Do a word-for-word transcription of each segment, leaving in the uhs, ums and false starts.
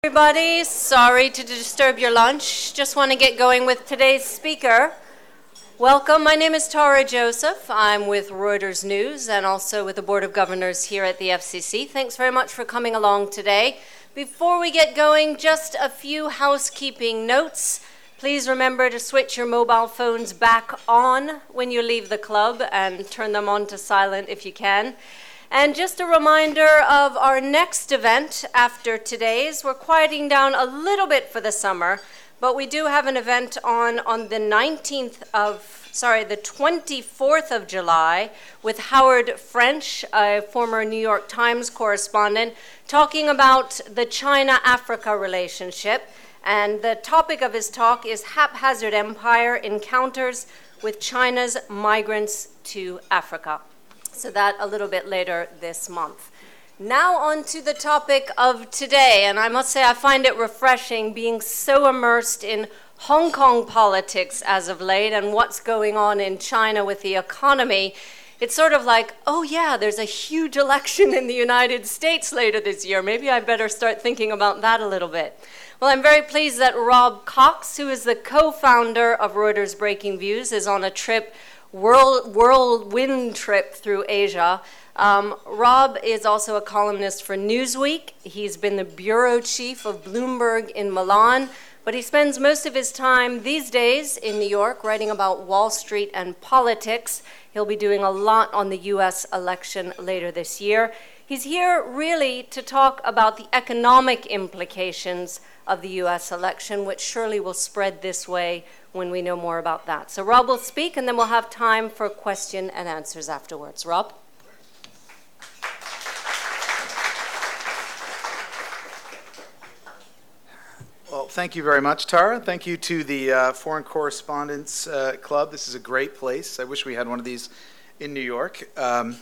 Everybody, sorry to disturb your lunch. Just want to get going with today's speaker. Welcome, my name is Tara Joseph. I'm with Reuters News and also with the Board of Governors here at the F C C. Thanks very much for coming along today. Before we get going, just a few housekeeping notes. Please remember to switch your mobile phones back on when you leave the club and turn them on to silent if you can. And just a reminder of our next event after today's. We're quieting down a little bit for the summer, but we do have an event on on the nineteenth of, sorry, the twenty-fourth of July with Howard French, a former New York Times correspondent, talking about the China-Africa relationship. And the topic of his talk is Haphazard Empire Encounters with China's Migrants to Africa. So that a little bit later this month. Now on to the topic of today, and I must say I find it refreshing being so immersed in Hong Kong politics as of late and what's going on in China with the economy. It's sort of like, oh yeah, there's a huge election in the United States later this year. Maybe I better start thinking about that a little bit. Well, I'm very pleased that Rob Cox, who is the co-founder of Reuters Breaking Views, is on a trip World whirlwind trip through Asia. Um, Rob is also a columnist for Newsweek. He's been the bureau chief of Bloomberg in Milan, but he spends most of his time these days in New York writing about Wall Street and politics. He'll be doing a lot on the U S election later this year. He's here really to talk about the economic implications of the U S election, which surely will spread this way when we know more about that. So Rob will speak, and then we'll have time for question and answers afterwards. Rob? Well, thank you very much, Tara. Thank you to the uh, Foreign Correspondents uh, Club. This is a great place. I wish we had one of these in New York. Um,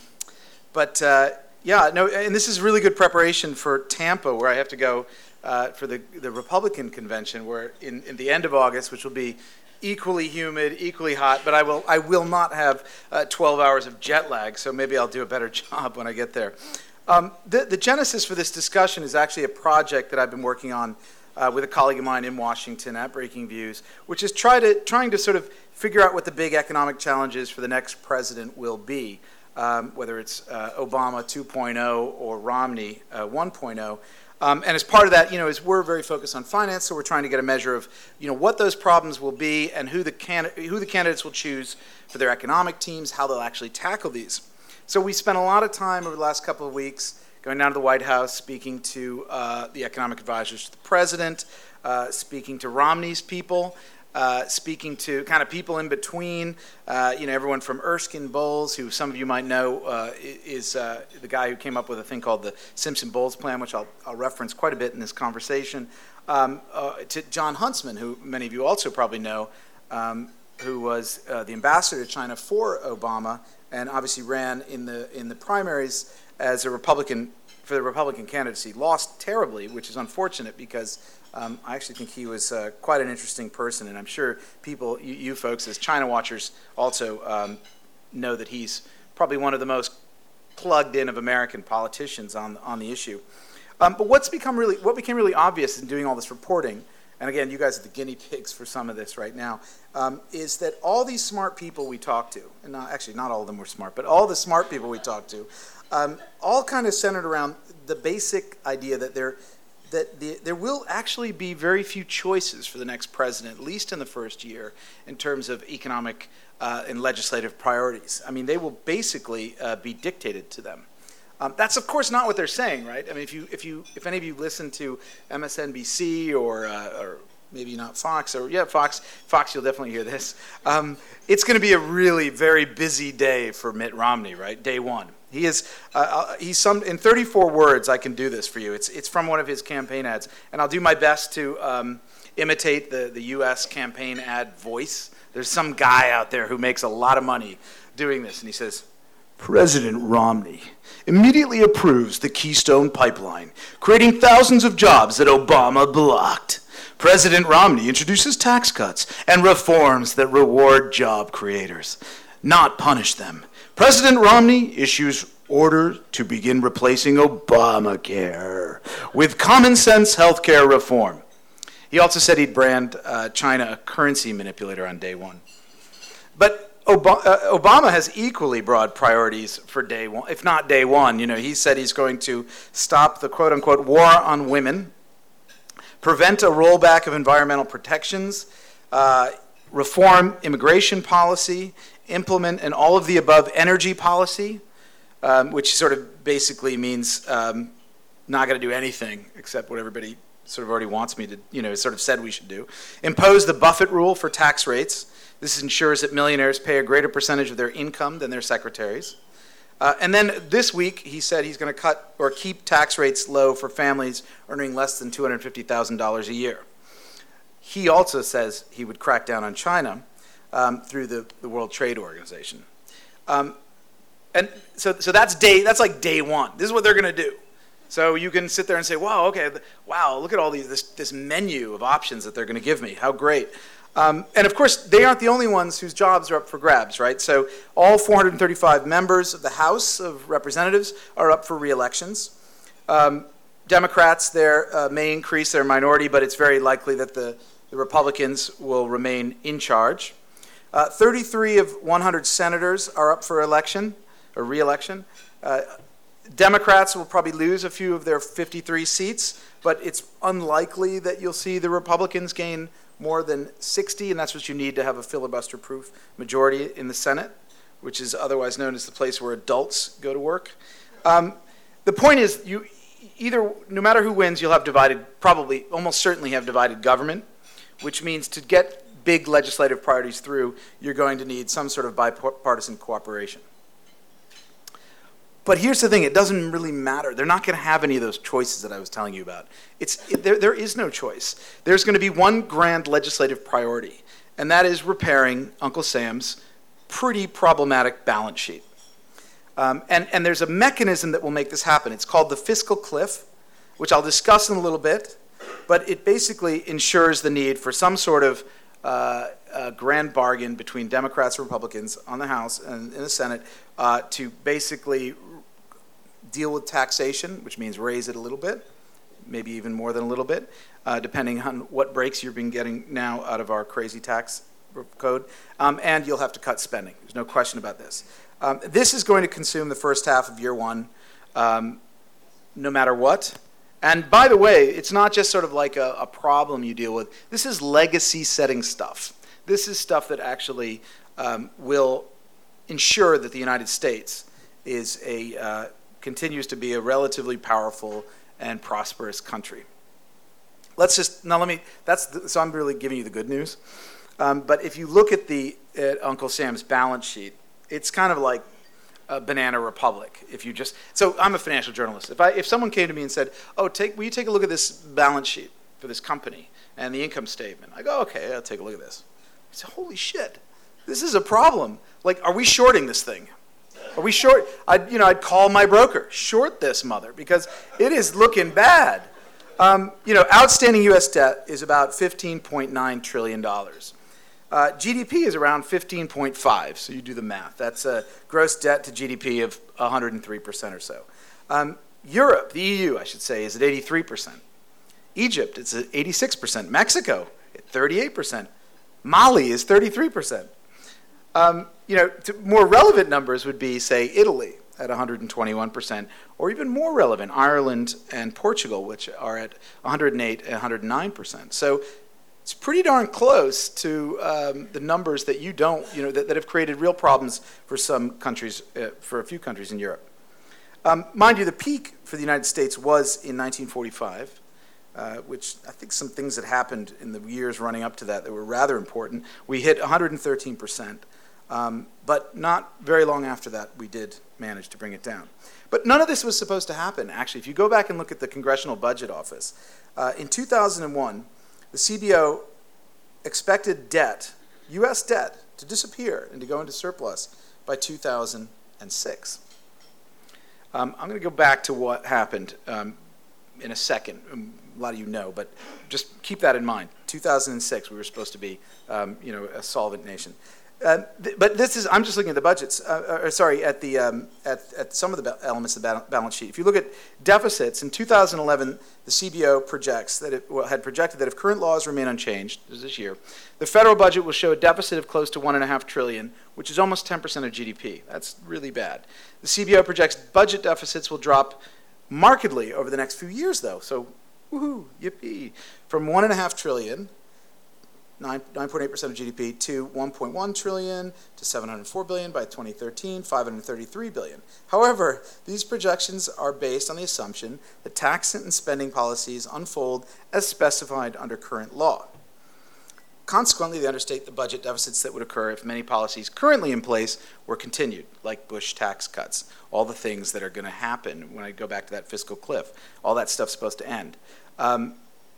but uh, yeah, no, and this is really good preparation for Tampa, where I have to go uh, for the, the Republican convention, where in, in the end of August, which will be equally humid, equally hot, but I will I will not have uh, twelve hours of jet lag, so maybe I'll do a better job when I get there. Um, the, the genesis for this discussion is actually a project that I've been working on uh, with a colleague of mine in Washington at Breaking Views, which is try to, trying to sort of figure out what the big economic challenges for the next president will be, um, whether it's uh, Obama two point oh or Romney uh, one point oh. Um, and as part of that, you know, is we're very focused on finance, so we're trying to get a measure of, you know, what those problems will be and who the can- who the candidates will choose for their economic teams, how they'll actually tackle these. So we spent a lot of time over the last couple of weeks going down to the White House, speaking to uh, the economic advisors to the president, uh, speaking to Romney's people, uh, speaking to kind of people in between, uh, you know, everyone from Erskine Bowles, who some of you might know uh, is uh, the guy who came up with a thing called the Simpson-Bowles Plan, which I'll, I'll reference quite a bit in this conversation, um, uh, to John Huntsman, who many of you also probably know, um, who was uh, the ambassador to China for Obama and obviously ran in the in the primaries as a Republican for the Republican candidacy. Lost terribly, which is unfortunate because Um, I actually think he was uh, quite an interesting person, and I'm sure people, you, you folks as China watchers, also um, know that he's probably one of the most plugged in of American politicians on on the issue. Um, but what's become really, what became really obvious in doing all this reporting, and again, you guys are the guinea pigs for some of this right now, um, is that all these smart people we talked to, and not, actually not all of them were smart, but all the smart people we talked to, um, all kind of centered around the basic idea that they're that the, there will actually be very few choices for the next president, at least in the first year, in terms of economic uh, and legislative priorities. I mean, they will basically uh, be dictated to them. Um, that's, of course, not what they're saying, right? I mean, if you, if you, if any of you listen to M S N B C or, uh, or maybe not Fox, or yeah, Fox, Fox, you'll definitely hear this. Um, it's going to be a really very busy day for Mitt Romney, right? Day one. He is, uh, he's some, in thirty-four words, I can do this for you. It's it's from one of his campaign ads. And I'll do my best to um, imitate the, the U S campaign ad voice. There's some guy out there who makes a lot of money doing this. And he says, President Romney immediately approves the Keystone Pipeline, creating thousands of jobs that Obama blocked. President Romney introduces tax cuts and reforms that reward job creators, not punish them. President Romney issues order to begin replacing Obamacare with common sense healthcare reform. He also said he'd brand uh, China a currency manipulator on day one. But Ob- uh, Obama has equally broad priorities for day one, if not day one. You know, he said he's going to stop the quote-unquote war on women, prevent a rollback of environmental protections, uh, reform immigration policy, implement an all-of-the-above energy policy, um, which sort of basically means um, not going to do anything except what everybody sort of already wants me to, you know, sort of said we should do. Impose the Buffett rule for tax rates. This ensures that millionaires pay a greater percentage of their income than their secretaries. Uh, and then this week, he said he's going to cut or keep tax rates low for families earning less than two hundred fifty thousand dollars a year. He also says he would crack down on China um, through the, the World Trade Organization. Um, and so, so that's day. That's like day one. This is what they're going to do. So you can sit there and say, wow, okay, wow, look at all these, this, this menu of options that they're going to give me. How great. Um, and of course, they aren't the only ones whose jobs are up for grabs, right? So all four hundred thirty-five members of the House of Representatives are up for re-elections. Um, Democrats there uh, may increase their minority, but it's very likely that the, the Republicans will remain in charge. Uh, thirty-three of one hundred senators are up for election, or re-election. Uh, Democrats will probably lose a few of their fifty-three seats, but it's unlikely that you'll see the Republicans gain more than sixty, and that's what you need to have a filibuster-proof majority in the Senate, which is otherwise known as the place where adults go to work. Um, the point is, you either, no matter who wins, you'll have divided, probably, almost certainly have divided government, which means to get big legislative priorities through, you're going to need some sort of bipartisan cooperation. But here's the thing, it doesn't really matter. They're not going to have any of those choices that I was telling you about. It's, it, there, there is no choice. There's going to be one grand legislative priority, and that is repairing Uncle Sam's pretty problematic balance sheet. Um, and, and there's a mechanism that will make this happen. It's called the fiscal cliff, which I'll discuss in a little bit, but it basically ensures the need for some sort of uh, uh, grand bargain between Democrats and Republicans on the House and in the Senate uh, to basically deal with taxation, which means raise it a little bit, maybe even more than a little bit, uh, depending on what breaks you've been getting now out of our crazy tax code. Um, and you'll have to cut spending. There's no question about this. Um, this is going to consume the first half of year one, um, no matter what. And by the way, it's not just sort of like a, a problem you deal with. This is legacy-setting stuff. This is stuff that actually um, will ensure that the United States is a uh, continues to be a relatively powerful and prosperous country. Let's just, now let me, that's, the, so I'm really giving you the good news. Um, but if you look at the, at Uncle Sam's balance sheet, it's kind of like a banana republic. If you just, so I'm a financial journalist. If I, if someone came to me and said, oh, take, will you take a look at this balance sheet for this company and the income statement? I go, okay, I'll take a look at this. I say, holy shit, this is a problem. Like, are we shorting this thing? Are we short? I'd, you know, I'd call my broker, short this mother, because it is looking bad. Um, you know, outstanding U S debt is about fifteen point nine trillion dollars. Uh, G D P is around fifteen point five, so you do the math. That's a gross debt to G D P of one hundred three percent or so. Um, Europe, the E U, I should say, is at eighty-three percent. Egypt, it's at eighty-six percent. Mexico, at thirty-eight percent. Mali is thirty-three percent. Um, you know, to more relevant numbers would be, say, Italy at one hundred twenty-one percent, or even more relevant, Ireland and Portugal, which are at one hundred eight and one hundred nine percent. So it's pretty darn close to um, the numbers that you don't, you know, that, that have created real problems for some countries, uh, for a few countries in Europe. Um, mind you, the peak for the United States was in nineteen forty-five, uh, which I think some things that happened in the years running up to that that were rather important. We hit one hundred thirteen percent. Um, but not very long after that, we did manage to bring it down. But none of this was supposed to happen, actually. If you go back and look at the Congressional Budget Office, uh, in two thousand one, the C B O expected debt, U S debt, to disappear and to go into surplus by two thousand six. Um, I'm going to go back to what happened um, in a second. Um, a lot of you know, but just keep that in mind. two thousand six, we were supposed to be um, you know, a solvent nation. Uh, th- but this is, I'm just looking at the budgets, uh, or sorry, at the um, at, at some of the ba- elements of the ba- balance sheet. If you look at deficits, in two thousand eleven, the C B O projects that it well, had projected that if current laws remain unchanged, this is this year, the federal budget will show a deficit of close to one and a half trillion, which is almost ten percent of G D P. That's really bad. The C B O projects budget deficits will drop markedly over the next few years, though. So, woohoo, yippee, from one and a half trillion. nine point eight percent of G D P to one point one trillion to seven hundred four billion by twenty thirteen, five hundred thirty-three billion. However, these projections are based on the assumption that tax and spending policies unfold as specified under current law. Consequently, they understate the budget deficits that would occur if many policies currently in place were continued, like Bush tax cuts, all the things that are going to happen when I go back to that fiscal cliff. All that stuff's supposed to end. Um,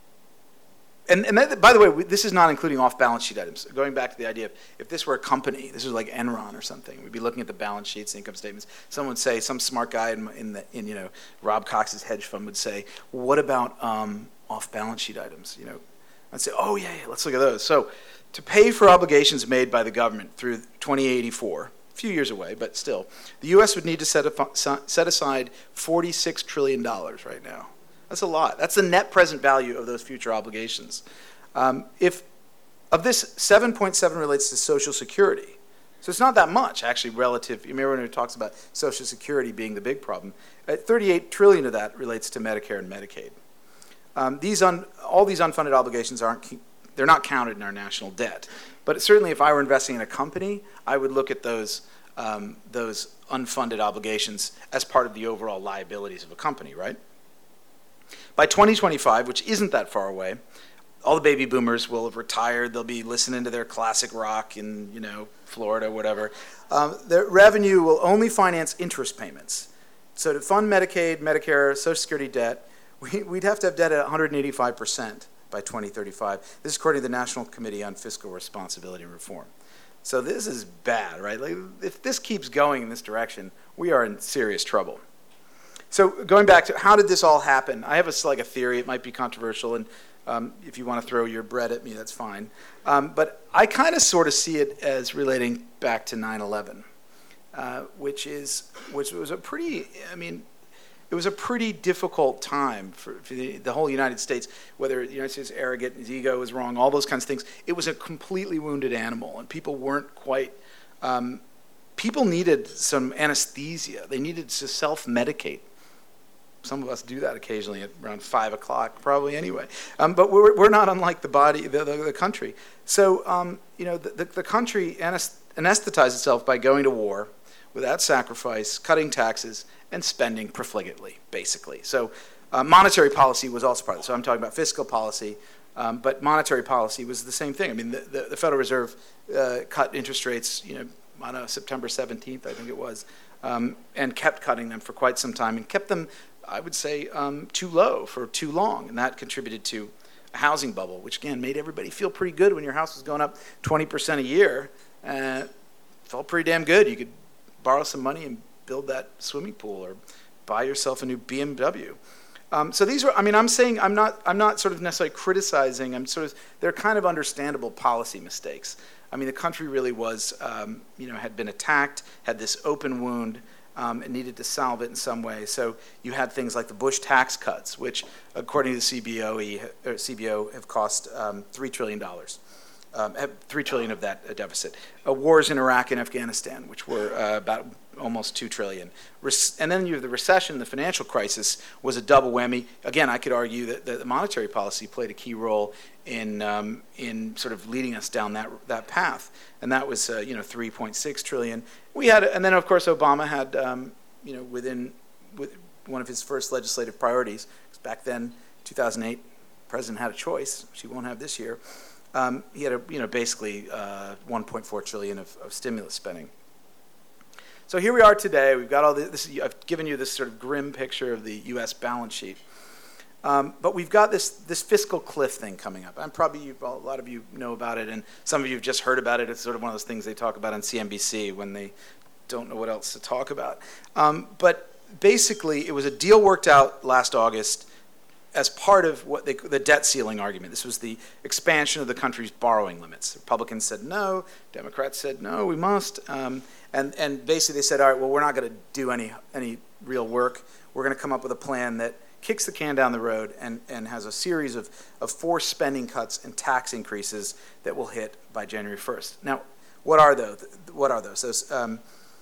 And, and that, by the way, we, this is not including off-balance sheet items. Going back to the idea of if this were a company, this was like Enron or something, we'd be looking at the balance sheets, income statements. Someone would say, some smart guy in, in, the, in you know, Rob Cox's hedge fund would say, well, what about um, off-balance sheet items? You know, I'd say, oh yeah, yeah, let's look at those. So, to pay for obligations made by the government through twenty eighty-four, a few years away, but still, the U S would need to set, a, set aside forty-six trillion dollars right now. That's a lot. That's the net present value of those future obligations. Um, if of this, seven point seven relates to Social Security. So it's not that much, actually, relative. You remember when it talks about Social Security being the big problem. Uh, thirty-eight trillion of that relates to Medicare and Medicaid. Um, these un, all these unfunded obligations aren't, they're not counted in our national debt. But certainly if I were investing in a company, I would look at those, um, those unfunded obligations as part of the overall liabilities of a company, right? By twenty twenty-five, which isn't that far away, all the baby boomers will have retired. They'll be listening to their classic rock in, you know, Florida, whatever. Um, their revenue will only finance interest payments. So to fund Medicaid, Medicare, Social Security debt, we, we'd have to have debt at one hundred eighty-five percent by twenty thirty-five. This is according to the National Committee on Fiscal Responsibility and Reform. So this is bad, right? Like, if this keeps going in this direction, we are in serious trouble. So going back to how did this all happen? I have a, like a theory. It might be controversial, and um, if you want to throw your bread at me, that's fine. Um, but I kind of sort of see it as relating back to nine eleven, uh, which is which was a pretty. I mean, it was a pretty difficult time for, for the, the whole United States. Whether the United States was arrogant, his ego was wrong, all those kinds of things. It was a completely wounded animal, and people weren't quite. Um, people needed some anesthesia. They needed to self-medicate. Some of us do that occasionally at around five o'clock, probably anyway. Um, but we're, we're not unlike the body, the, the, the country. So, um, you know, the, the, the country anesthetized itself by going to war without sacrifice, cutting taxes, and spending profligately, basically. So uh, monetary policy was also part of it. So I'm talking about fiscal policy, um, but monetary policy was the same thing. I mean, the, the, the Federal Reserve uh, cut interest rates, you know, on uh, September seventeenth, I think it was, um, and kept cutting them for quite some time and kept them, I would say, um, too low for too long, and that contributed to a housing bubble, which again made everybody feel pretty good when your house was going up twenty percent a year. Uh, felt pretty damn good. You could borrow some money and build that swimming pool or buy yourself a new B M W. Um, so these are, I mean, I'm saying, I'm not, I'm not sort of necessarily criticizing, I'm sort of, they're kind of understandable policy mistakes. I mean, the country really was, um, you know, had been attacked, had this open wound, Um, and needed to solve it in some way. So you had things like the Bush tax cuts, which, according to the C B O, or C B O have cost um, three trillion dollars, um, three trillion dollars of that uh, deficit. Uh, wars in Iraq and Afghanistan, which were uh, about almost two trillion dollars. And then you have the recession, the financial crisis was a double whammy. Again, I could argue that the monetary policy played a key role in um, in sort of leading us down that that path, and that was uh, you know three point six trillion dollars. We had, and then of course Obama had, um, you know, within with one of his first legislative priorities, because back then, two thousand eight, the president had a choice, which he won't have this year. Um, he had a, you know, basically uh, one point four trillion dollars of, of stimulus spending. So here we are today. We've got all this, this. I've given you this sort of grim picture of the U S balance sheet. Um, but we've got this this fiscal cliff thing coming up. And probably you, a lot of you know about it, and some of you have just heard about it. It's sort of one of those things they talk about on C N B C when they don't know what else to talk about. Um, but basically, it was a deal worked out last August as part of what they, the debt ceiling argument. This was the expansion of the country's borrowing limits. Republicans said no, Democrats said no, we must. Um, and, and basically they said, all right, well, we're not going to do any, any real work. We're going to come up with a plan that kicks the can down the road and, and has a series of, of forced spending cuts and tax increases that will hit by January first. Now, what are those? What are those? those um,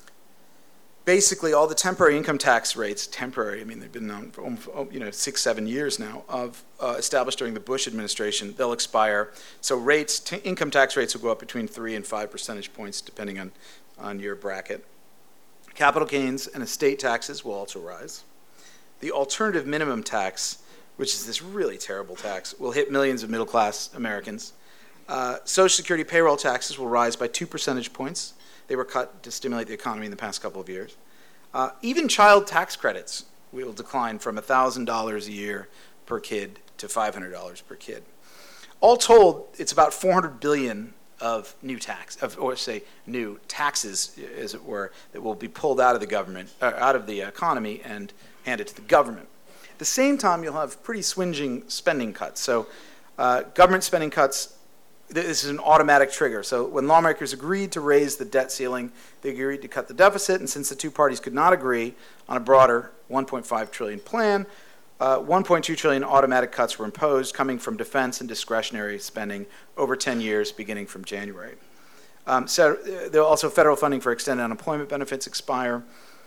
basically, all the temporary income tax rates, temporary, I mean, they've been on for almost, you know, six, seven years now, of uh, established during the Bush administration, they'll expire. So rates, t- income tax rates will go up between three and five percentage points, depending on, on your bracket. Capital gains and estate taxes will also rise. The alternative minimum tax, which is this really terrible tax, will hit millions of middle-class Americans. Uh, Social Security payroll taxes will rise by two percentage points. They were cut to stimulate the economy in the past couple of years. Uh, even child tax credits will decline from one thousand dollars a year per kid to five hundred dollars per kid. All told, it's about four hundred billion dollars of new tax, of, or say new taxes, as it were, that will be pulled out of the government, uh, out of the economy and handed to the government. At the same time, you'll have pretty swinging spending cuts. So uh, government spending cuts, this is an automatic trigger. So when lawmakers agreed to raise the debt ceiling, they agreed to cut the deficit, and since the two parties could not agree on a broader one point five trillion dollars plan, uh, one point two trillion dollars automatic cuts were imposed, coming from defense and discretionary spending over ten years, beginning from January. Um, so uh, there also federal funding for extended unemployment benefits expire.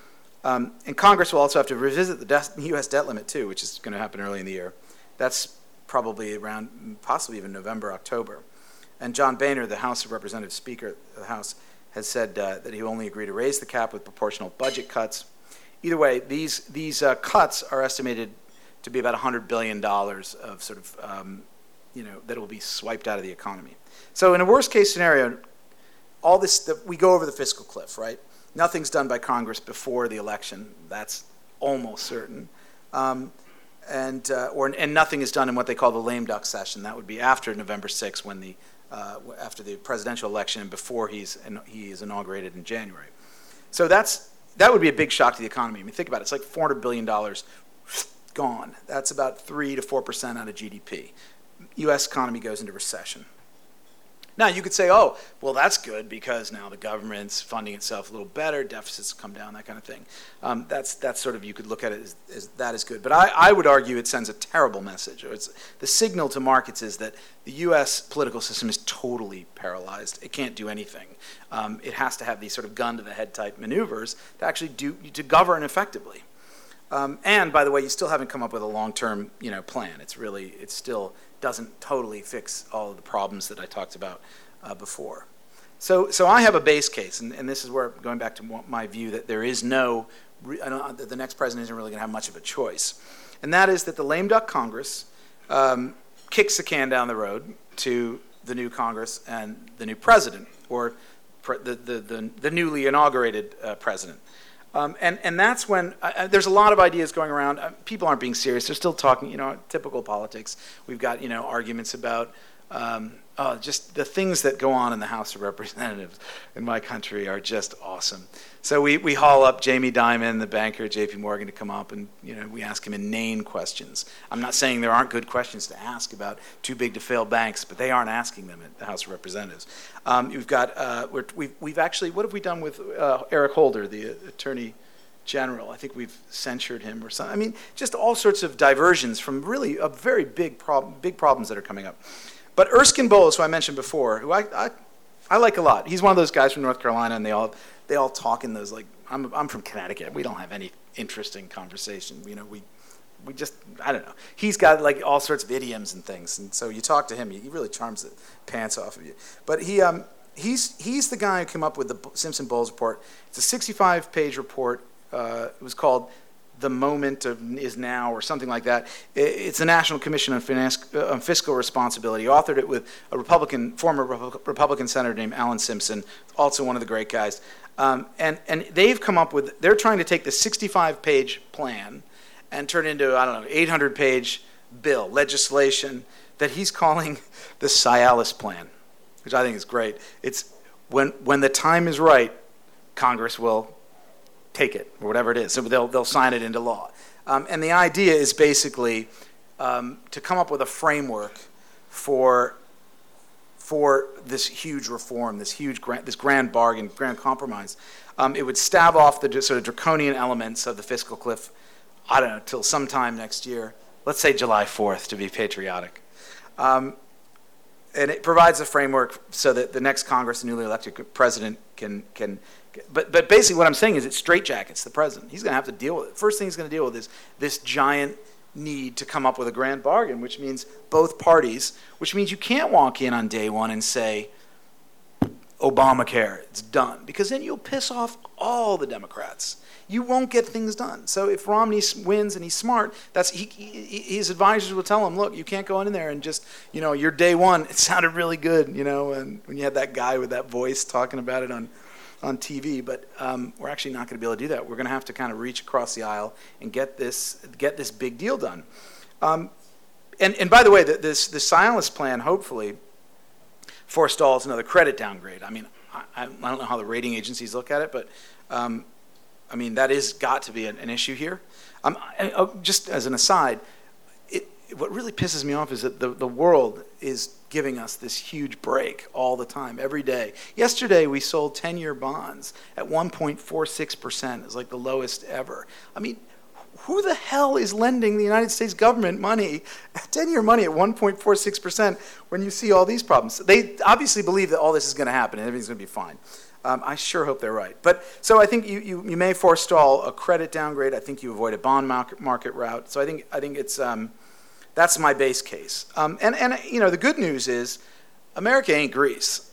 Um, and Congress will also have to revisit the de- U S debt limit, too, which is going to happen early in the year. That's probably around, possibly even November, October. And John Boehner, the House of Representatives Speaker of the House, has said uh, that he will only agree to raise the cap with proportional budget cuts. Either way, these, these uh, cuts are estimated to be about one hundred billion dollars of sort of, um, you know, that will be swiped out of the economy. So in a worst-case scenario, all this, the, we go over the fiscal cliff, right? Nothing's done by Congress before the election. That's almost certain. Um, and, uh, or, and nothing is done in what they call the lame duck session. That would be after November sixth, when the, uh, after the presidential election and before he's, he is inaugurated in January. So that's, that would be a big shock to the economy. I mean, think about it. It's like four hundred billion dollars gone. That's about three to four percent out of G D P. U S economy goes into recession. Now, you could say, oh, well, that's good because now the government's funding itself a little better, deficits come down, that kind of thing. Um, that's that's sort of, you could look at it as, as that is good. But I, I would argue it sends a terrible message. Or it's, the signal to markets is that the U S political system is totally paralyzed. It can't do anything. Um, it has to have these sort of gun-to-the-head type maneuvers to actually do to govern effectively. Um, and, by the way, you still haven't come up with a long-term, you know, plan. It's really, it still doesn't totally fix all of the problems that I talked about uh, before. So, so I have a base case, and, and this is where, going back to my view, that there is no, I don't, that the next president isn't really going to have much of a choice. And that is that the lame duck Congress um, kicks the can down the road to the new Congress and the new president, or pre- the, the, the, the newly inaugurated uh, president. Um, and, and that's when, uh, there's a lot of ideas going around. Uh, people aren't being serious. They're still talking, you know, typical politics. We've got, you know, arguments about um, uh, just the things that go on in the House of Representatives in my country are just awesome. So we, we haul up Jamie Dimon, the banker at J P Morgan, to come up, and, you know, we ask him inane questions. I'm not saying there aren't good questions to ask about too big to fail banks, but they aren't asking them at the House of Representatives. Um, we've got, uh, we're, we've, we've actually, what have we done with uh, Eric Holder, the uh, Attorney General? I think we've censured him or something. I mean, just all sorts of diversions from really a very big problem, big problems that are coming up. But Erskine Bowles, who I mentioned before, who I, I, I like a lot. He's one of those guys from North Carolina, and they all, they all talk in those, like, I'm, I'm from Connecticut. We don't have any interesting conversation. You know, we, we just, I don't know. He's got like all sorts of idioms and things, and so you talk to him, he really charms the pants off of you. But he, um, he's, he's the guy who came up with the Simpson-Bowles report. It's a sixty-five page report. Uh, it was called The Moment of Is Now, or something like that. It's the National Commission on, Finance, uh, on Fiscal Responsibility. He authored it with a Republican, former Republican senator named Alan Simpson, also one of the great guys. Um, and, and they've come up with, they're trying to take the sixty-five page plan and turn it into, I don't know, eight hundred page bill, legislation that he's calling the Cialis Plan, which I think is great. It's when when the time is right, Congress will take it, or whatever it is. So they'll they'll sign it into law. Um, and the idea is basically um, to come up with a framework for for this huge reform, this huge grand, this grand bargain, grand compromise. Um, it would stave off the sort of draconian elements of the fiscal cliff, I don't know, till sometime next year. Let's say July fourth to be patriotic. Um, and it provides a framework so that the next Congress, the newly elected president, can, can but, but basically what I'm saying is it straitjackets the president. He's going to have to deal with it. First thing he's going to deal with is this giant need to come up with a grand bargain, which means both parties, which means you can't walk in on day one and say, Obamacare, it's done, because then you'll piss off all the Democrats. You won't get things done. So if Romney wins and he's smart, that's he, he, his advisors will tell him, look, you can't go in there and just, you know, your day one, it sounded really good, you know, and when you had that guy with that voice talking about it on, on T V, but um, we're actually not going to be able to do that. We're going to have to kind of reach across the aisle and get this get this big deal done. Um, and, and by the way, the, this, this Cialis plan, hopefully, forestalls another credit downgrade. I mean, I, I don't know how the rating agencies look at it, but um, I mean, that is got to be an, an issue here. Um, and, oh, just as an aside, it, what really pisses me off is that the, the world is giving us this huge break all the time, every day. Yesterday, we sold ten-year bonds at one point four six percent. It's like the lowest ever. I mean, who the hell is lending the United States government money, ten-year money at one point four six percent when you see all these problems? They obviously believe that all this is going to happen and everything's going to be fine. Um, I sure hope they're right. But so I think you, you, you may forestall a credit downgrade. I think you avoid a bond market, market route. So I think I think it's um, that's my base case. Um, and and you know the good news is America ain't Greece.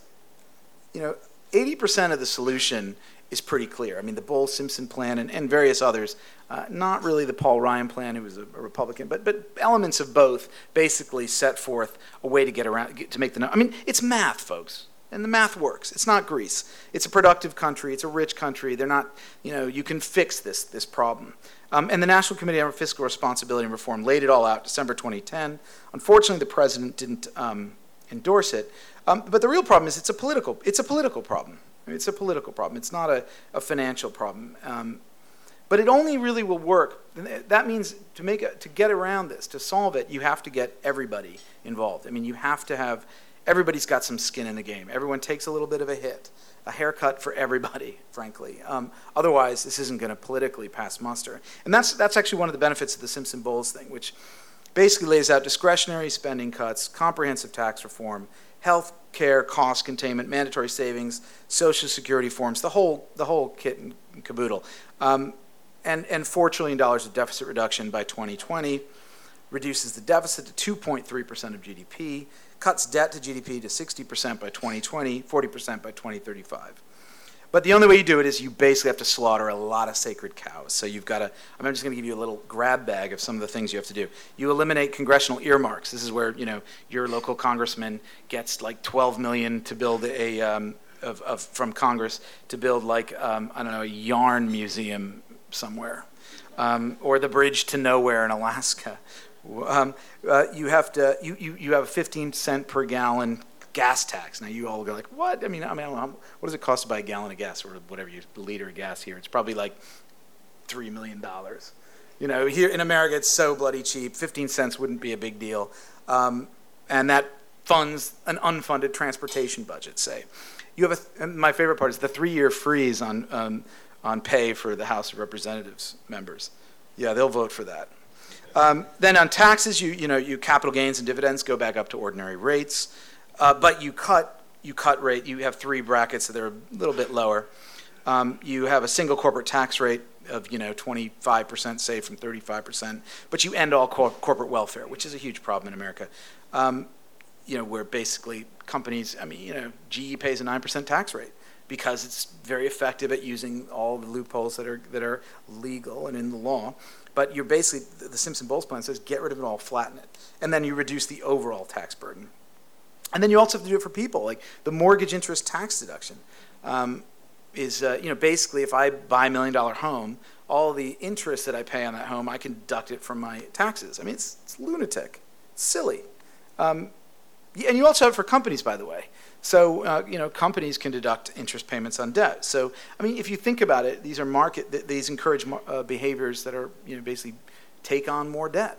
You know, eighty percent of the solution is pretty clear. I mean, the Bowles-Simpson plan and, and various others. Uh, not really the Paul Ryan plan, who was a, a Republican, but but elements of both basically set forth a way to get around get, to make the. I mean, it's math, folks. And the math works. It's not Greece. It's a productive country. It's a rich country. They're not, you know, you can fix this, this problem. Um, and the National Committee on Fiscal Responsibility and Reform laid it all out December twenty ten. Unfortunately, the president didn't um, endorse it. Um, but the real problem is it's a political, it's a political problem. I mean, it's a political problem. It's not a, a financial problem. Um, but it only really will work. That means to make a, to get around this, to solve it, you have to get everybody involved. I mean, you have to have everybody's got some skin in the game. Everyone takes a little bit of a hit, a haircut for everybody, frankly. Um, otherwise, this isn't going to politically pass muster. And that's that's actually one of the benefits of the Simpson-Bowles thing, which basically lays out discretionary spending cuts, comprehensive tax reform, health care cost containment, mandatory savings, Social Security reforms, the whole the whole kit and caboodle, um, and and four trillion dollars of deficit reduction by twenty twenty, reduces the deficit to two point three percent of G D P. Cuts debt to G D P to sixty percent by twenty twenty, forty percent by twenty thirty-five. But the only way you do it is you basically have to slaughter a lot of sacred cows. So you've got to, I'm just going to give you a little grab bag of some of the things you have to do. You eliminate congressional earmarks. This is where, you know, your local congressman gets like twelve million dollars to build a, um, of, of, from Congress to build like, um, I don't know, a yarn museum somewhere. Um, or the bridge to nowhere in Alaska. Um, uh, you have to you, you, you have a fifteen cent per gallon gas tax. Now you all go like, what? I mean, I mean, I don't know, what does it cost to buy a gallon of gas or whatever you a liter of gas here? It's probably like three million dollars. You know, here in America, it's so bloody cheap. Fifteen cents wouldn't be a big deal, um, and that funds an unfunded transportation budget. Say, you have a. And my favorite part is the three-year freeze on um, on pay for the House of Representatives members. Yeah, they'll vote for that. Um, then on taxes, you you know you capital gains and dividends go back up to ordinary rates, uh, but you cut you cut rate. You have three brackets that are a little bit lower. Um, you have a single corporate tax rate of you know twenty-five percent, say from thirty-five percent, but you end all cor- corporate welfare, which is a huge problem in America. Um, you know where basically companies, I mean you know G E pays a nine percent tax rate because it's very effective at using all the loopholes that are that are legal and in the law. But you're basically, the Simpson-Bowles plan says get rid of it all, flatten it. And then you reduce the overall tax burden. And then you also have to do it for people, like the mortgage interest tax deduction um, is, uh, you know, basically if I buy a million dollar home, all the interest that I pay on that home, I can deduct it from my taxes. I mean, it's, it's lunatic. It's silly. Um, and you also have it for companies, by the way. So, uh, you know, companies can deduct interest payments on debt. So, I mean, if you think about it, these are market, th- these encourage uh, behaviors that are, you know, basically take on more debt.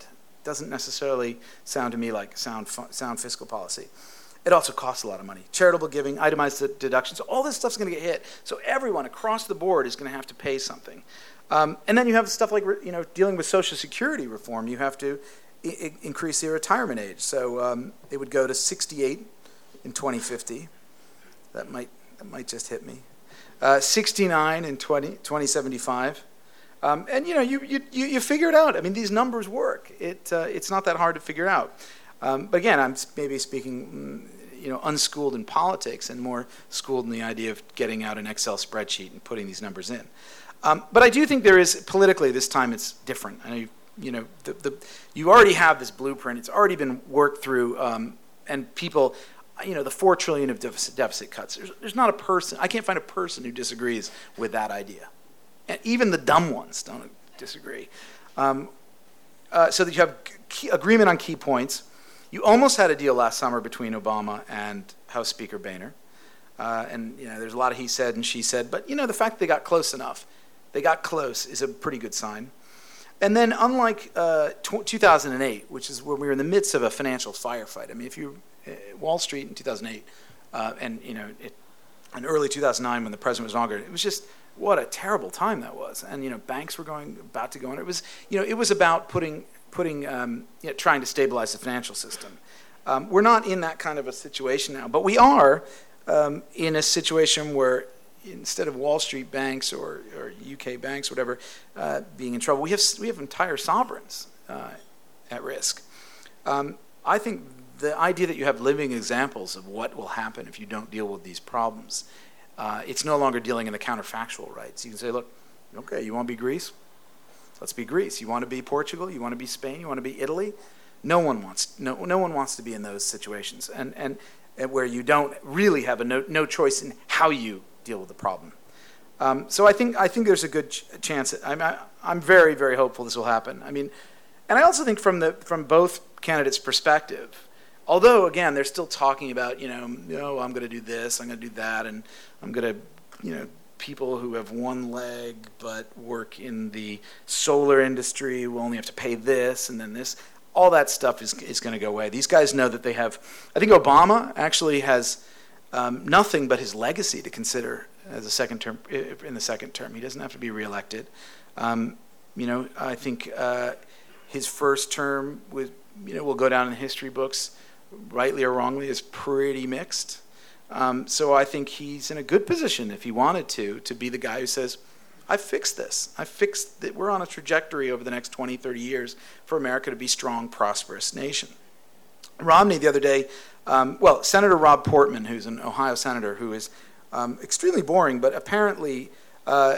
doesn't necessarily sound to me like sound sound fiscal policy. It also costs a lot of money. Charitable giving, itemized deductions, all this stuff's going to get hit. So everyone across the board is going to have to pay something. Um, and then you have stuff like, you know, dealing with Social Security reform. You have to I- increase the retirement age. So um, it would go to sixty-eight in twenty fifty. That might that might just hit me. Uh, sixty-nine in twenty seventy-five. Um, and you know, you, you you figure it out. I mean, these numbers work. It uh, it's not that hard to figure out. Um, but again, I'm maybe speaking, you know, unschooled in politics and more schooled in the idea of getting out an Excel spreadsheet and putting these numbers in. Um, but I do think there is, politically, this time it's different. I know, you, you know, the, the, you already have this blueprint. It's already been worked through, um, and people, you know, the four trillion of deficit, deficit cuts. There's, there's not a person, I can't find a person who disagrees with that idea. And even the dumb ones don't disagree. Um, uh, so that you have key, agreement on key points. You almost had a deal last summer between Obama and House Speaker Boehner. Uh, and, you know, there's a lot of he said and she said, but, you know, the fact that they got close enough, they got close is a pretty good sign. And then unlike uh, t- two thousand eight, which is when we were in the midst of a financial firefight, I mean, if you, uh, Wall Street in two thousand eight, uh, and, you know, it, in early two thousand nine when the president was inaugurated, it was just, what a terrible time that was. And, you know, banks were going, about to go in. It was, you know, it was about putting, putting um, you know, trying to stabilize the financial system. Um, we're not in that kind of a situation now, but we are um, in a situation where instead of Wall Street banks or, or U K banks, whatever, uh, being in trouble, we have we have entire sovereigns uh, at risk. Um, I think the idea that you have living examples of what will happen if you don't deal with these problems, uh, it's no longer dealing in the counterfactual rights. You can say, look, okay, you want to be Greece? Let's be Greece. You want to be Portugal? You want to be Spain? You want to be Italy? No one wants no no one wants to be in those situations, and and, and where you don't really have a no no choice in how you deal with the problem. Um, so I think I think there's a good ch- chance. That, I'm I, I'm very very hopeful this will happen. I mean, and I also think from the from both candidates' perspective, although again they're still talking about you know no I'm going to do this, I'm going to do that, and I'm going to you know people who have one leg but work in the solar industry will only have to pay this and then this. All that stuff is is going to go away. These guys know that they have. I think Obama actually has. Um, nothing but his legacy to consider as a second term in the second term. He doesn't have to be reelected. Um, you know, I think uh, his first term with you know will go down in the history books, rightly or wrongly, is pretty mixed. Um, so I think he's in a good position if he wanted to to be the guy who says, "I fixed this. I fixed that. We're on a trajectory over the next twenty, thirty years for America to be a strong, prosperous nation." Romney the other day. Um, well, Senator Rob Portman, who's an Ohio senator, who is um, extremely boring, but apparently uh,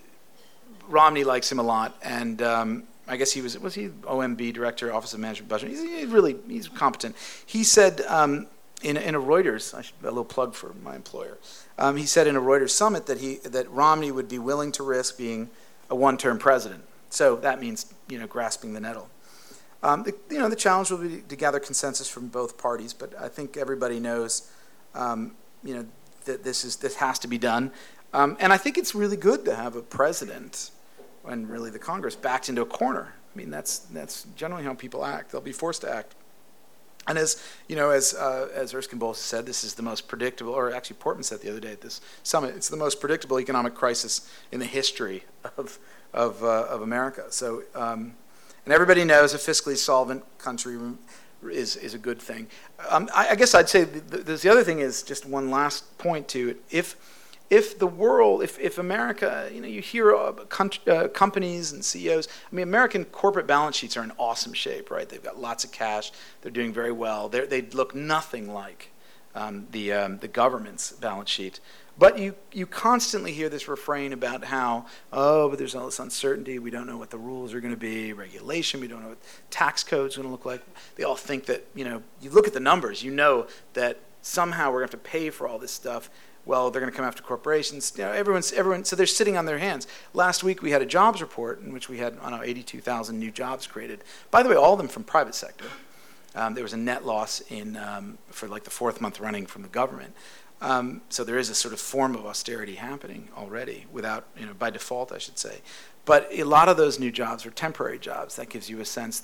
Romney likes him a lot, and um, I guess he was was he O M B director, Office of Management Budget. He's, he's really he's competent. He said um, in in a Reuters, I should, a little plug for my employer. Um, he said in a Reuters summit that he that Romney would be willing to risk being a one-term president. So that means you know grasping the nettle. Um, the, you know, the challenge will be to gather consensus from both parties, but I think everybody knows, um, you know, that this is this has to be done, um, and I think it's really good to have a president and really the Congress backed into a corner. I mean, that's that's generally how people act. They'll be forced to act, and as you know, as uh, as Erskine Bowles said, this is the most predictable, or actually Portman said the other day at this summit, it's the most predictable economic crisis in the history of of uh, of America. So. Um, And everybody knows a fiscally solvent country is is a good thing. Um, I, I guess I'd say the, the, the other thing is just one last point to it. If if the world, if, if America, you know, you hear uh, country, uh, companies and C E Os. I mean, American corporate balance sheets are in awesome shape, right? They've got lots of cash. They're doing very well. They're, they look nothing like um, the um, the government's balance sheet. But you, you constantly hear this refrain about how, oh, but there's all this uncertainty. We don't know what the rules are going to be, regulation. We don't know what tax code's going to look like. They all think that, you know, you look at the numbers, you know that somehow we're going to have to pay for all this stuff. Well, they're going to come after corporations. You know, everyone's, everyone, so they're sitting on their hands. Last week we had a jobs report in which we had, I don't know, eighty-two thousand new jobs created. By the way, all of them from private sector. Um, there was a net loss in um, for like the fourth month running from the government. Um, so there is a sort of form of austerity happening already, without, you know, by default, I should say. But a lot of those new jobs are temporary jobs. That gives you a sense that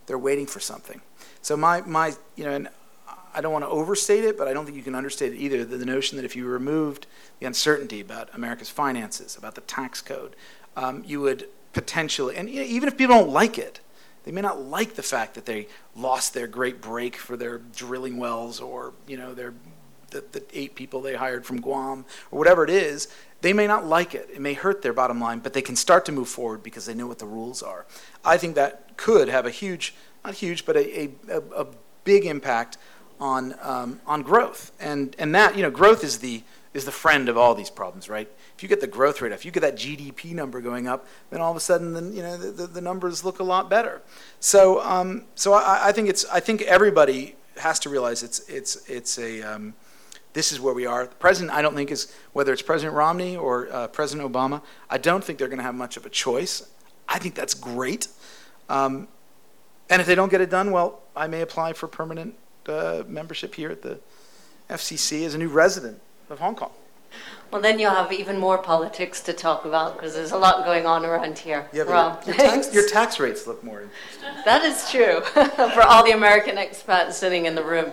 They're waiting for something. So my, my you know, and I don't want to overstate it, but I don't think you can understate it either, the, the notion that if you removed the uncertainty about America's finances, about the tax code, um, you would potentially, and you know, even if people don't like it, they may not like the fact that they lost their great break for their drilling wells, or you know, their the, the eight people they hired from Guam, or whatever it is. They may not like it. It may hurt their bottom line, but they can start to move forward because they know what the rules are. I think that could have a huge, not huge, but a, a, a big impact on um, on growth. And and that, you know, growth is the is the friend of all these problems, right? If you get the growth rate up, if you get that G D P number going up, then all of a sudden, then you know, the, the, the numbers look a lot better. So um, so I, I think it's I think everybody has to realize it's it's it's a um, this is where we are. The president, I don't think, is, whether it's President Romney or uh, President Obama, I don't think they're going to have much of a choice. I think that's great. Um, and if they don't get it done, well, I may apply for permanent uh, membership here at the F C C as a new resident of Hong Kong. Well, then you'll have even more politics to talk about, because there's a lot going on around here. Yeah, but your, your, tax, your tax rates look more interesting. That is true, for all the American expats sitting in the room.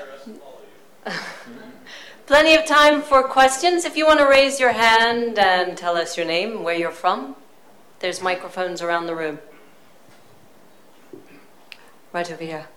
Plenty of time for questions. If you want to raise your hand and tell us your name and where you're from, there's microphones around the room. Right over here.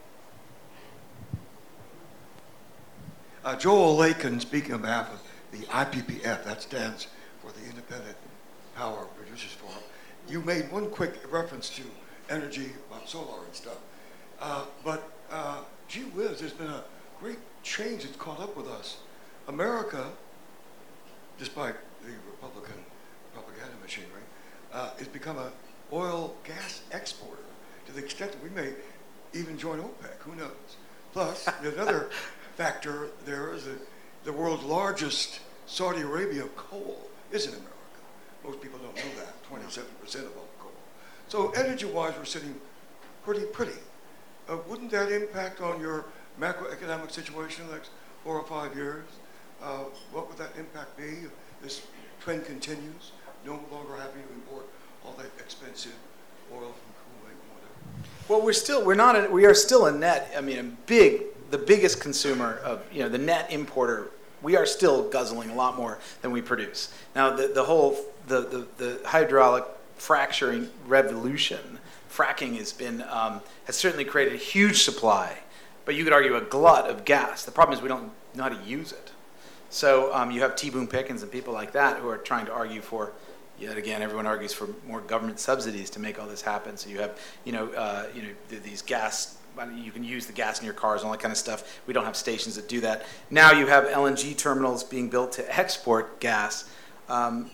Uh, Joel Lakin, speaking on behalf of the I P P F, that stands for the Independent Power Producers Forum. You made one quick reference to energy, about solar and stuff. Uh, but uh, gee whiz, there's been a great change that's caught up with us. America, despite the Republican propaganda machinery, uh, has become an oil gas exporter to the extent that we may even join OPEC, who knows? Plus, there's another factor there is that the world's largest Saudi Arabia coal is in America. Most people don't know that, twenty-seven percent of all coal. So energy-wise, we're sitting pretty pretty. Uh, wouldn't that impact on your macroeconomic situation in the next four or five years? Uh, what would that impact be if this trend continues, no longer having to import all that expensive oil from Kuwait and whatever? Well, we're still, we're not, a, we are still a net, I mean, a big, the biggest consumer of, you know, the net importer. We are still guzzling a lot more than we produce. Now, the, the whole, the, the, the hydraulic fracturing revolution, fracking has been, um, has certainly created a huge supply, but you could argue a glut of gas. The problem is we don't know how to use it. So um, you have T. Boone Pickens and people like that who are trying to argue for, yet again, everyone argues for more government subsidies to make all this happen. So you have, you know, uh, you know, these gas, you can use the gas in your cars and all that kind of stuff. We don't have stations that do that. Now you have L N G terminals being built to export gas. Um,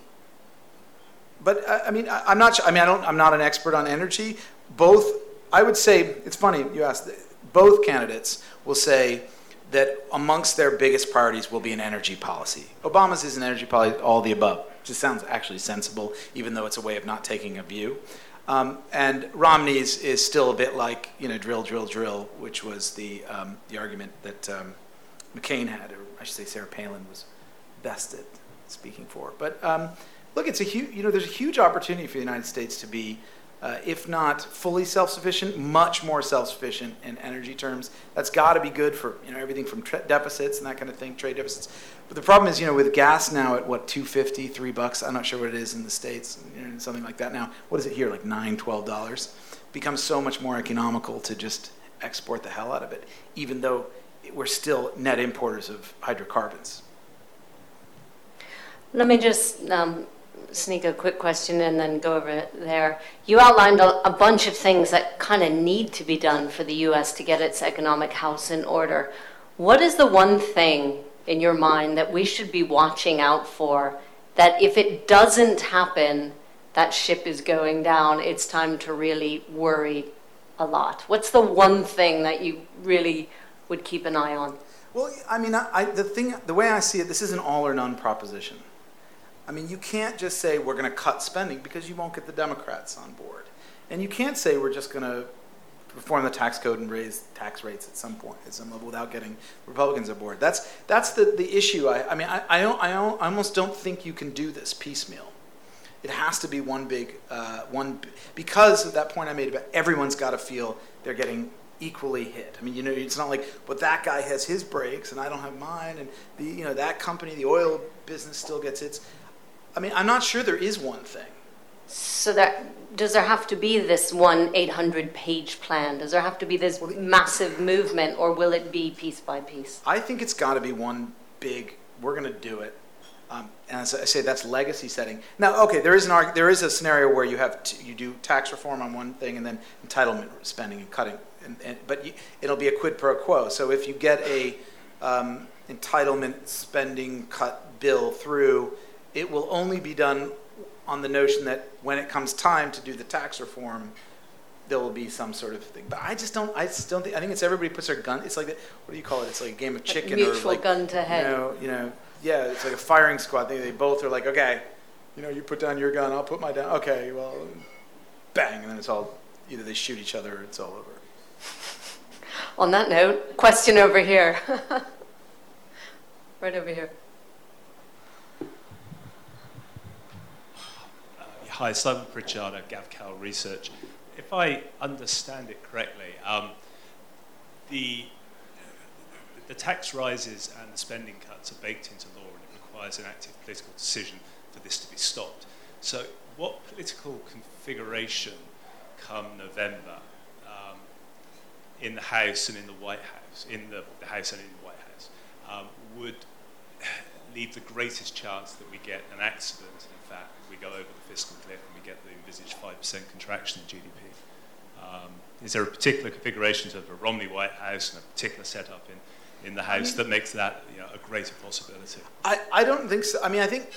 but I, I mean, I, I'm not. I mean, I don't. I'm not an expert on energy. Both, I would say, it's funny you asked. Both candidates will say that amongst their biggest priorities will be an energy policy. Obama's is an energy policy, all the above. Just sounds actually sensible, even though it's a way of not taking a view. Um, and Romney's is still a bit like, you know, drill, drill, drill, which was the um, the argument that um, McCain had, or I should say Sarah Palin was best at speaking for. But um, look, it's a huge, you know, there's a huge opportunity for the United States to be, uh, if not fully self-sufficient, much more self-sufficient in energy terms. That's got to be good for, you know, everything from tra- deficits and that kind of thing, trade deficits. But the problem is, you know, with gas now at what, two fifty, three bucks, I'm not sure what it is in the States, you know, something like that now. What is it here, like nine, twelve dollars? It becomes so much more economical to just export the hell out of it, even though we're still net importers of hydrocarbons. Let me just um, sneak a quick question and then go over there. You outlined a, a bunch of things that kind of need to be done for the U S to get its economic house in order. What is the one thing in your mind that we should be watching out for, that if it doesn't happen, that ship is going down, it's time to really worry a lot? What's the one thing that you really would keep an eye on? Well, I mean, I, I, the thing, the way I see it, this is an all or none proposition. I mean, you can't just say we're going to cut spending because you won't get the Democrats on board. And you can't say we're just going to reform the tax code and raise tax rates at some point, at some level, without getting Republicans on board. That's that's the, the issue. I, I mean, I, I, don't, I, don't, I almost don't think you can do this piecemeal. It has to be one big, uh, one, because of that point I made about everyone's got to feel they're getting equally hit. I mean, you know, it's not like, well, that guy has his breaks and I don't have mine, and the, you know, that company, the oil business still gets its. I mean, I'm not sure there is one thing. So that, does there have to be this one eight hundred page plan? Does there have to be this massive movement, or will it be piece by piece? I think it's got to be one big, we're going to do it. Um, and as I say, that's legacy setting. Now, okay, there is an arg- there is a scenario where you have t- you do tax reform on one thing and then entitlement spending and cutting, and, and, but you, it'll be a quid pro quo. So if you get a um, entitlement spending cut bill through, it will only be done on the notion that when it comes time to do the tax reform, there will be some sort of thing. But I just don't. I just don't think. I think it's everybody puts their gun. It's like the, what do you call it? It's like a game of chicken, like mutual or like, gun to head. You know, you know. Yeah, it's like a firing squad. They, they both are like, okay, you know, you put down your gun, I'll put my down. Okay, well, bang, and then it's all, either they shoot each other or it's all over. On that note, question over here. Right over here. Uh, hi, Simon Pritchard at GavCal Research. If I understand it correctly, um, the The tax rises and the spending cuts are baked into law, and it requires an active political decision for this to be stopped. So what political configuration come November um, in the House and in the White House, in the, the House and in the White House, um, would leave the greatest chance that we get an accident, in fact, we go over the fiscal cliff and we get the envisaged five percent contraction in G D P? Um, is there a particular configuration of a Romney White House and a particular setup in in the House I mean, that makes that, you know, a greater possibility? I, I don't think so. I mean, I think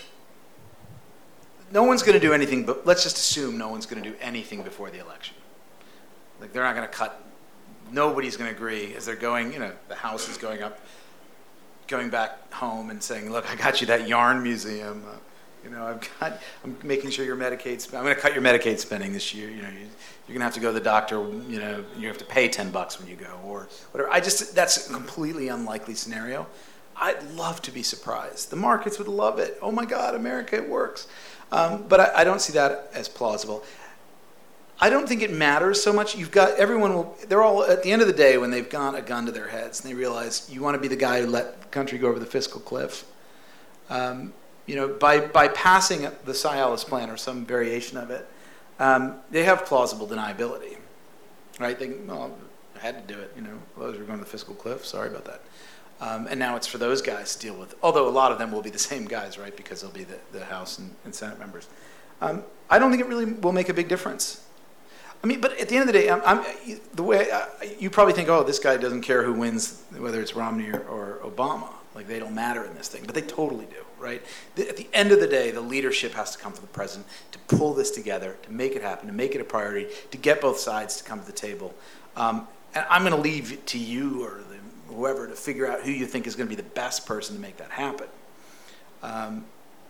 no one's going to do anything, but let's just assume no one's going to do anything before the election. Like, they're not going to cut, nobody's going to agree as they're going, you know, the House is going up, going back home and saying, look, I got you that yarn museum. Uh, you know, I've got, I'm making sure your Medicaid, sp- I'm going to cut your Medicaid spending this year. You know, you, you're going to have to go to the doctor, you know, you have to pay ten bucks when you go, or whatever. I just, that's a completely unlikely scenario. I'd love to be surprised. The markets would love it. Oh my God, America, it works. Um, but I, I don't see that as plausible. I don't think it matters so much. You've got, everyone will, they're all, at the end of the day, when they've got a gun to their heads and they realize you want to be the guy who let the country go over the fiscal cliff. Um, you know, by, by passing the Cialis plan or some variation of it, um, they have plausible deniability, right? They, well, I had to do it, you know, well, we're going to the fiscal cliff, sorry about that. Um, and now it's for those guys to deal with, although a lot of them will be the same guys, right, because they'll be the, the House and, and Senate members. Um, I don't think it really will make a big difference. I mean, but at the end of the day, I'm, I'm, the way uh, you probably think, oh, this guy doesn't care who wins, whether it's Romney or, or Obama. Like, they don't matter in this thing, but they totally do, right? The, at the end of the day, the leadership has to come from the president to pull this together, to make it happen, to make it a priority, to get both sides to come to the table. Um, and I'm going to leave it to you or the, whoever to figure out who you think is going to be the best person to make that happen. Um,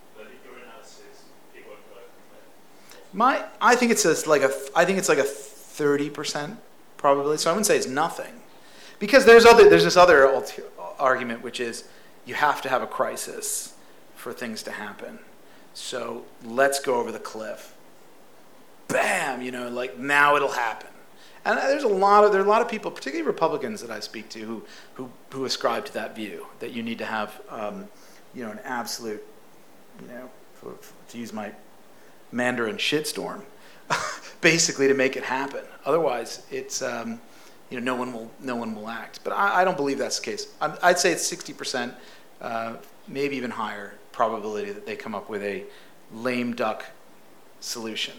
My, I think it's a, like a, I think it's like a thirty percent probability. So I wouldn't say it's nothing, because there's other, there's this other alter, argument, which is you have to have a crisis for things to happen. So let's go over the cliff. Bam, you know, like now it'll happen. And there's a lot of, there are a lot of people, particularly Republicans that I speak to, who who who ascribe to that view that you need to have, um, you know, an absolute, you know, for, for, to use my Mandarin shitstorm, basically to make it happen. Otherwise, it's um, you know no one will no one will act. But I, I don't believe that's the case. I'm, I'd say it's sixty percent, uh, maybe even higher probability that they come up with a lame duck solution.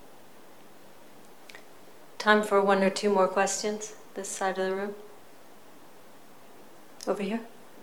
Time for one or two more questions. This side of the room. Over here.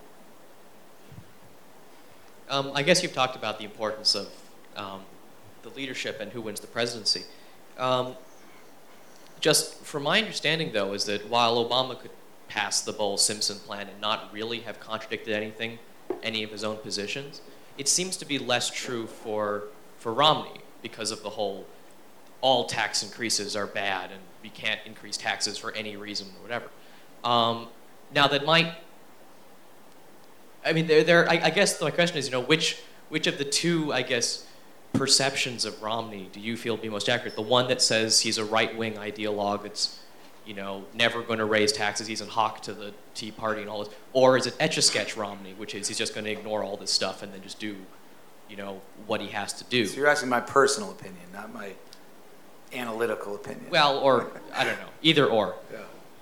Um, I guess you've talked about the importance of um, the leadership and who wins the presidency. Um, just from my understanding, though, is that while Obama could pass the Bowles-Simpson plan and not really have contradicted anything, any of his own positions, it seems to be less true for for Romney because of the whole all tax increases are bad and we can't increase taxes for any reason or whatever. Um, now that might, I mean, there, there. I, I guess my question is, you know, which which of the two, I guess, perceptions of Romney do you feel be most accurate? The one that says he's a right-wing ideologue that's, you know, never going to raise taxes, he's a hawk to the Tea Party and all this, or is it Etch-a-Sketch Romney, which is he's just going to ignore all this stuff and then just do, you know, what he has to do? So you're asking my personal opinion, not my analytical opinion. Well, or, I don't know, either or. Yeah.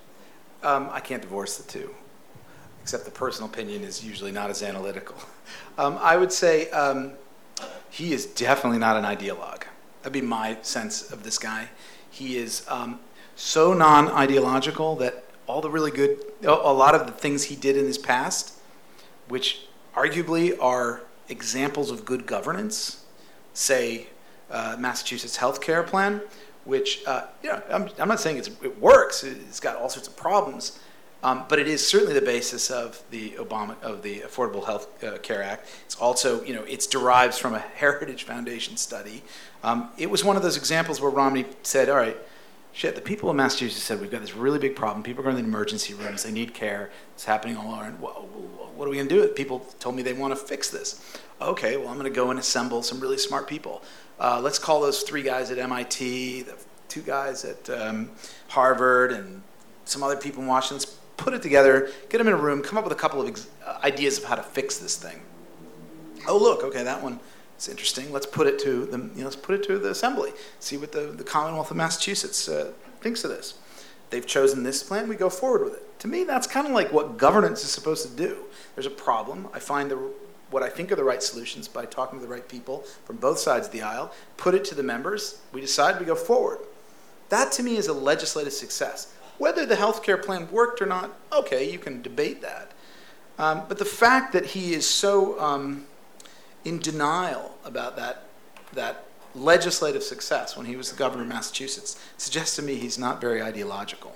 Um, I can't divorce the two, except the personal opinion is usually not as analytical. Um, I would say um, he is definitely not an ideologue. That'd be my sense of this guy. He is um, so non-ideological that all the really good, a lot of the things he did in his past, which arguably are examples of good governance, say uh, Massachusetts healthcare plan, which, uh, you know, I'm, I'm not saying it's, it works. It's got all sorts of problems, um, but it is certainly the basis of the Obama of the Affordable Health uh, Care Act. It's also, you know, it's derives from a Heritage Foundation study. Um, it was one of those examples where Romney said, "All right, shit, the people of Massachusetts said we've got this really big problem. People are going to the emergency rooms. They need care. It's happening all around. Well, what are we going to do? People told me they want to fix this. Okay, well, I'm going to go and assemble some really smart people. Uh, let's call those three guys at M I T, the two guys at um, Harvard, and some other people in Washington. Let's put it together, get them in a room, come up with a couple of ex- uh, ideas of how to fix this thing. Oh, look, okay, that one is interesting. Let's put it to the, you know, let's put it to the Assembly. See what the, the Commonwealth of Massachusetts uh, thinks of this. They've chosen this plan. We go forward with it. To me, that's kind of like what governance is supposed to do. There's a problem. I find the what I think are the right solutions by talking to the right people from both sides of the aisle, put it to the members, we decide, we go forward. That to me is a legislative success. Whether the health care plan worked or not, okay, you can debate that. Um, but the fact that he is so um, in denial about that, that legislative success when he was the governor of Massachusetts suggests to me he's not very ideological.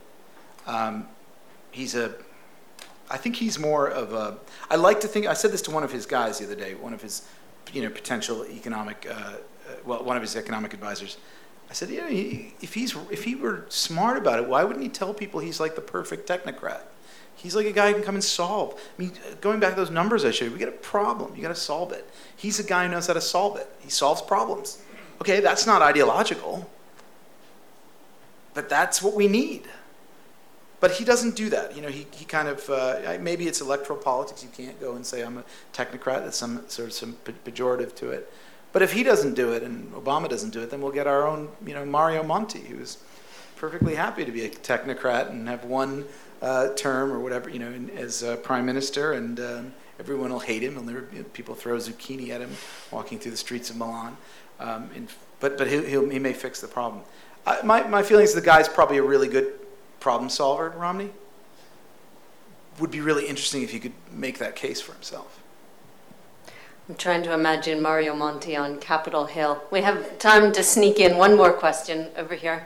Um, he's a I think he's more of a, I like to think, I said this to one of his guys the other day, one of his, you know, potential economic, uh, uh, well, one of his economic advisors. I said, you know, he, if he's, if he were smart about it, why wouldn't he tell people he's like the perfect technocrat? He's like a guy who can come and solve. I mean, going back to those numbers I showed you, we get a problem, you got to solve it. He's a guy who knows how to solve it. He solves problems. Okay, that's not ideological, but that's what we need. But he doesn't do that. You know, he, he kind of, uh, maybe it's electoral politics. You can't go and say I'm a technocrat. There's some sort of some pejorative to it. But if he doesn't do it and Obama doesn't do it, then we'll get our own, you know, Mario Monti, who's perfectly happy to be a technocrat and have one uh, term or whatever, you know, in, as uh, prime minister, and um, everyone will hate him. He'll never, you know, people throw zucchini at him walking through the streets of Milan. Um, and, but but he'll, he'll, he may fix the problem. I, my my feeling is the guy's probably a really good problem solver, Romney. Would be really interesting if he could make that case for himself. I'm trying to imagine Mario Monti on Capitol Hill. We have time to sneak in one more question over here.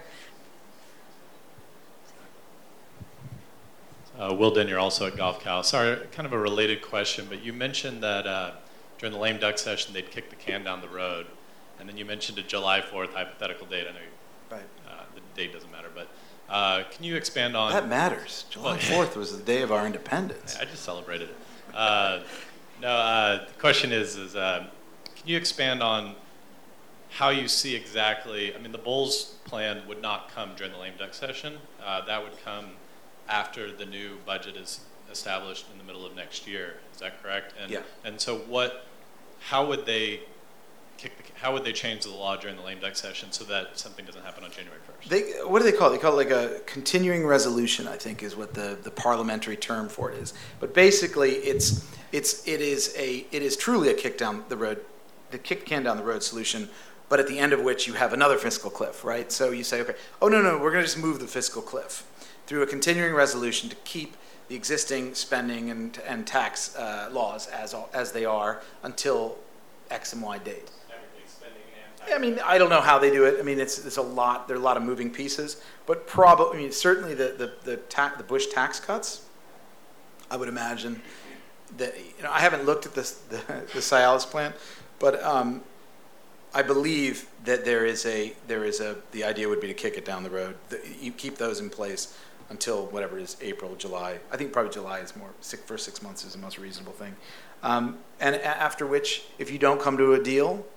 Uh, Will Denyer, also at Golf Cow. Sorry, kind of a related question, but you mentioned that uh, during the lame duck session they'd kick the can down the road, and then you mentioned a July fourth hypothetical date. I know you, Right. uh, the date doesn't matter, but uh, can you expand on... That matters. July fourth was the day of our independence. I just celebrated it. Uh, no, uh, the question is, is uh, can you expand on how you see exactly, I mean, the Bulls plan would not come during the lame duck session. Uh, that would come after the new budget is established in the middle of next year. Is that correct? And, yeah. And so what, how would they kick the, how would they change the law during the lame duck session so that something doesn't happen on January first? They, what do they call it? They call it like a continuing resolution, I think, is what the, the parliamentary term for it is. But basically, it's it's it is a it is truly a kick down the road, the kick can down the road solution. But at the end of which you have another fiscal cliff, right? So you say, okay, oh no no, we're going to just move the fiscal cliff through a continuing resolution to keep the existing spending and and tax uh, laws as as they are until X and Y date. I mean, I don't know how they do it. I mean, it's it's a lot. There are a lot of moving pieces, but probably, I mean, certainly the the the, ta- the Bush tax cuts. I would imagine that, you know, I haven't looked at this the the Cialis plan, but um, I believe that there is a there is a the idea would be to kick it down the road. The, you keep those in place until whatever it is, April, July. I think probably July is more six, first six months is the most reasonable thing, um, and a- after which, if you don't come to a deal,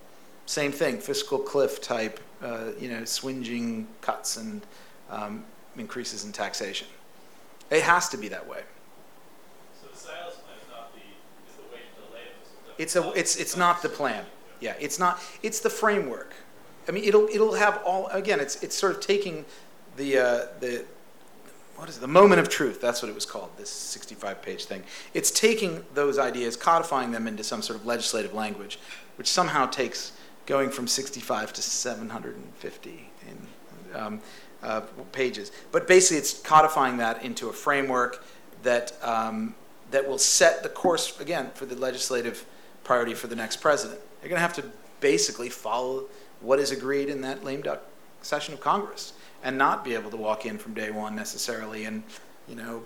same thing, fiscal cliff type, uh, you know, swinging cuts and um, increases in taxation. It has to be that way. So the sales plan is not the, is the way to delay this? It's a, it's, it's not the plan. Yeah, it's not, it's the framework. I mean, it'll, it'll have all, again, it's, it's sort of taking the, uh, the, what is it, the moment of truth, that's what it was called, this sixty-five page thing. It's taking those ideas, codifying them into some sort of legislative language, which somehow takes going from sixty-five to seven hundred fifty in, um, uh, pages. But basically, it's codifying that into a framework that, um, that will set the course, again, for the legislative priority for the next president. They're going to have to basically follow what is agreed in that lame duck session of Congress, and not be able to walk in from day one necessarily and, you know,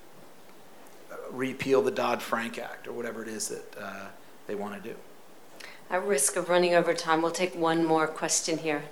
repeal the Dodd-Frank Act or whatever it is that uh, they want to do. At risk of running over time, we'll take one more question here.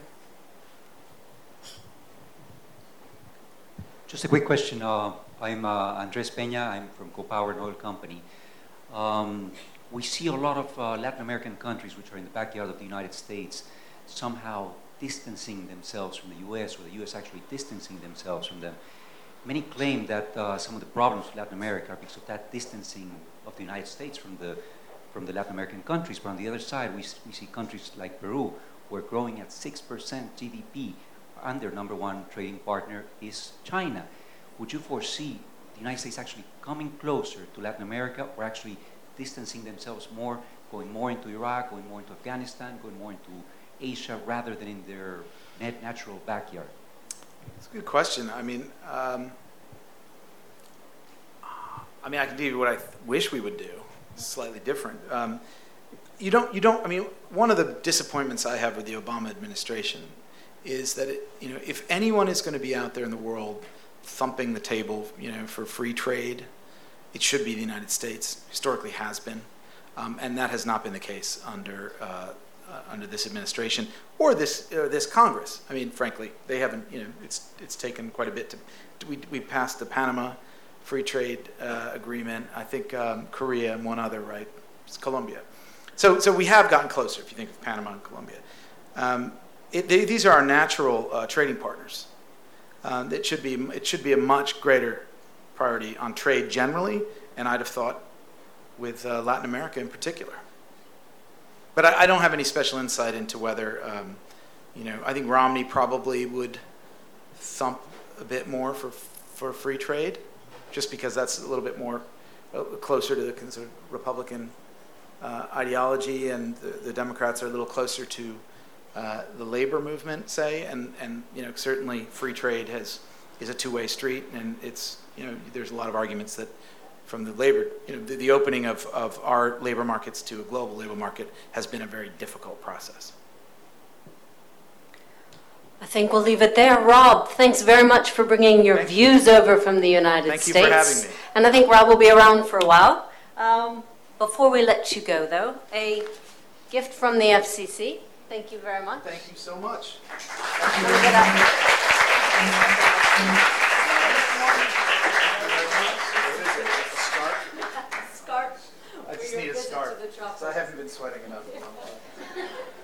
Just a quick question. Uh, I'm uh, Andres Peña. I'm from Copower Oil Company. Um, we see a lot of uh, Latin American countries which are in the backyard of the United States somehow distancing themselves from the U S, or the U S actually distancing themselves from them. Many claim that uh, some of the problems with Latin America are because of that distancing of the United States from the from the Latin American countries. But on the other side, we, we see countries like Peru, who are growing at six percent G D P, and their number one trading partner is China. Would you foresee the United States actually coming closer to Latin America, or actually distancing themselves more, going more into Iraq, going more into Afghanistan, going more into Asia, rather than in their net natural backyard? It's a good question. I mean, um, I mean, I can tell you what I th- wish we would do. It's slightly different. Um, you don't. You don't. I mean, one of the disappointments I have with the Obama administration is that it, you know, if anyone is going to be out there in the world thumping the table, you know, for free trade, it should be the United States. Historically, has been, um, and that has not been the case under. Uh, Uh, under this administration or this uh, this Congress. I mean, frankly, they haven't. You know, it's it's taken quite a bit to. We we passed the Panama Free Trade uh, Agreement. I think um, Korea and one other, right? It's Colombia. So so we have gotten closer. If you think of Panama and Colombia, um, it, they, these are our natural uh, trading partners. Um, it should be it should be a much greater priority on trade generally, and I'd have thought with uh, Latin America in particular. But I, I don't have any special insight into whether, um, you know, I think Romney probably would thump a bit more for for free trade, just because that's a little bit more uh, closer to the sort of Republican uh, ideology, and the, the Democrats are a little closer to uh, the labor movement, say, and and you know, certainly free trade has is a two-way street, and it's, you know, there's a lot of arguments that. From the labor, you know, the, the opening of, of our labor markets to a global labor market has been a very difficult process. I think we'll leave it there. Rob, thanks very much for bringing your Thank views you. over from the United Thank States. you for having me. And I think Rob will be around for a while. Um, before we let you go, though, a gift from the F C C. Thank you very much. Thank you so much. Let me get up. I just need a scarf, so I haven't been sweating enough.